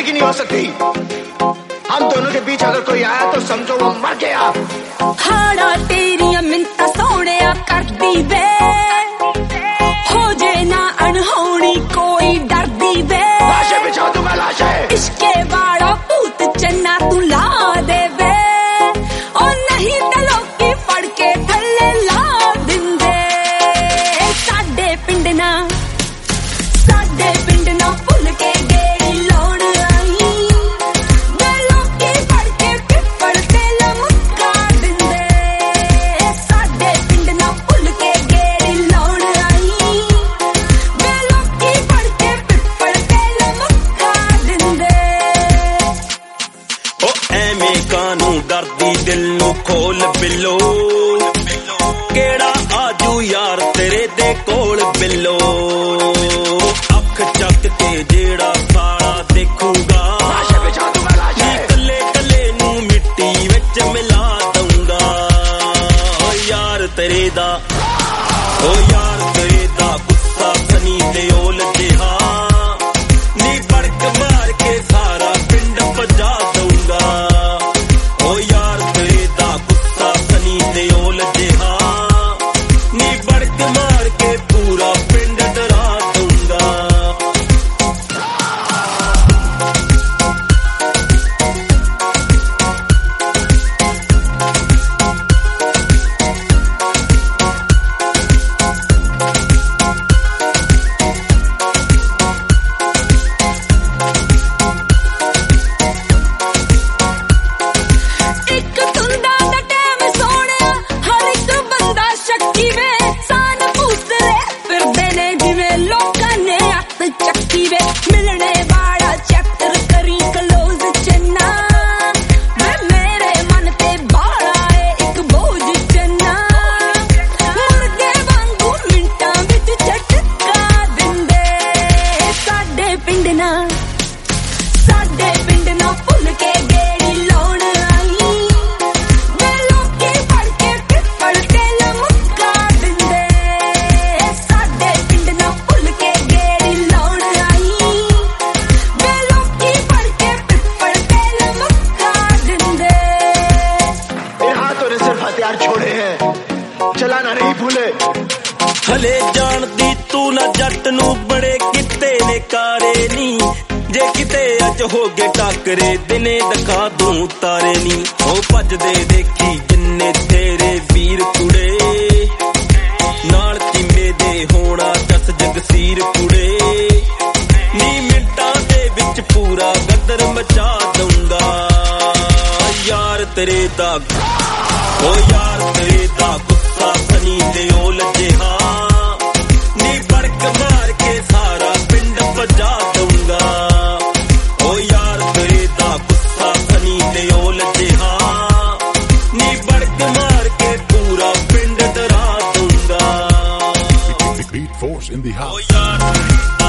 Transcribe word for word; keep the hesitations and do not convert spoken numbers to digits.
की नहीं हो सकती। हम दोनों के बीच अगर कोई आया तो समझो वो मर गया। हाड़ा तेरियां मिन्नतां सोहणिया करदी वे, हो जे ना अनहोनी कोई डरदी वे। लाशें बिछा दूं मैं लाशें। इश्के वाला भूत चन्ना तू ला दे वे, ओ नहीं ते लोकी फड़ के थल्ले ला दिंदे। साडे पिंड ना साडे पिंड ना भुल के गेड़ी लाउण आई, वे लोकी फड़ के पिप्पड़ ते लमका दिंदे। साडे पिंड ना भुल के गेड़ी लाउण आई, वे लोकी फड़ के पिप्पड़ ते लमका दिंदे। ओ एवें कानू डरदी दिल नू खोल बिलो, केड़ा आजू यार तेरे दे कोल बिलो। अख चक के जेड़ा सारा देखूगा, कले कले नू मिट्टी विच मिला दूंगा। ओ यार तेरे दा ओ यार तेरे दा गुस्सा सनी ते ओल जिहा, नी बड़क मार के सारा पिंड भजा दूंगा। ओ यार तेरे दा गुस्सा सनी ते ओल जिहा, नी बड़क मार के पूरा पिंड डरा दूंगा। ਇੱਕ ਤੁੰਦਾ ਦਾ ਟਾਈਮ ਸੋਹਣਿਆ, ਹਰ ਇੱਕ ਬੰਦਾ ਸ਼ੱਕੀ ਵੇ। ਸਾਨ ਭੂਤਰੇ ਫਿਰਦੇ ਨੇ ਜਿਵੇਂ ਲੋਕਾਂ ਨੇ ਹੱਥ ਚੱਕੀ ਵੇ। ਮਿਲਣੇ ਵਾਲਾ ਚੈਪਟਰ ਕਰੀ ਕਲੋਜ਼ ਚੰਨਾ, ਵੇ ਮੇਰੇ ਮਨ ਤੇ ਬਾਲਾ ਏ ਇੱਕ ਬੋਝ ਚੰਨਾ। ਮੁਰਗੇ ਵਾਂਗੂ ਮਿੰਟਾਂ ਵਿੱਚ ਝਟਕਾ ਦਿੰਦੇ। ਸਾਡੇ ਪਿੰਡ ਨਾ ਸਾਡੇ ਪਿੰਡ ਨਾ ਭੁੱਲ ਕੇ ਗੇੜੀ ਲਾਉਣ ਆਈ, ਵੇ ਲੋਕੀ ਫੜ ਕੇ ਪਿੱਪੜ ਤੇ ਲਮਕਾ ਦਿੰਦੇ। ਸਾਡੇ ਪਿੰਡ ਨਾ ਭੁੱਲ ਕੇ ਗੇੜੀ ਲਾਉਣ ਆਈ, ਵੇ ਲੋਕੀ ਫੜ ਕੇ ਪਿੱਪੜ ਤੇ ਲਮਕਾ ਦਿੰਦੇ। इन हाथों ने सिर्फ हथियार छोड़े हैं, चलाना नहीं भूले। हले जानदी तू ना जट नू बड़े किते ने कारे नी, जे किते अज हो गए टाकरे दिने दिखा दूं तारे नी। ओ भजदे देखी जिन्ने तेरे वीर कुड़े, नाल किमे दे होना दस जगसीर कुड़े। नी मिंटां दे विच पूरा गदर मचा दूंगा। यार तेरे दा ओ यार तेरे दा गुस्सा सनी ते ओल जिहा, नी बड़क मार के सारा पिंड भजा दूंगा। ओ यार तेरे दा गुस्सा सनी ते ओल जिहा, नी बड़क मार के पूरा पिंड डरा दूंगा। Beat Force in the house. ओ यार